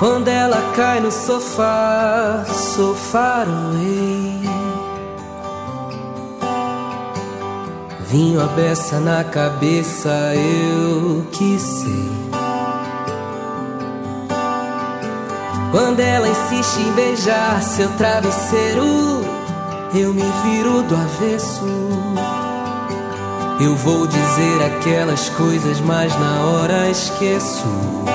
Quando ela cai no sofá, sou faroei. Vinho a beça na cabeça, eu que sei. Quando ela insiste em beijar seu travesseiro, eu me viro do avesso. Eu vou dizer aquelas coisas, mas na hora esqueço.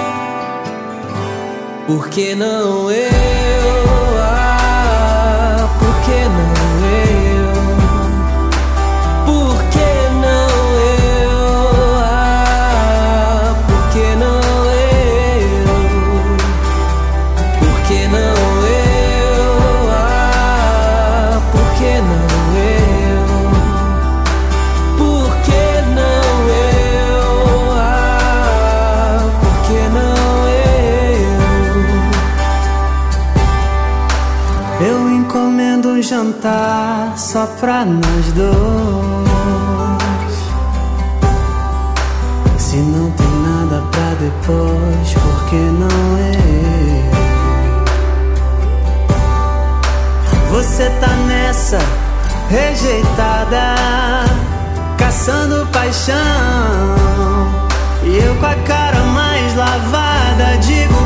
Por que não eu? Ah, por que não eu? Por que não eu? Ah, por que não eu? Por que não eu? Ah, por que não eu? Por que não eu? Ah, por que não eu? Eu encomendo um jantar só pra nós dois. Se não tem nada pra depois, por que não eu? Você tá nessa rejeitada, caçando paixão, e eu com a cara mais lavada digo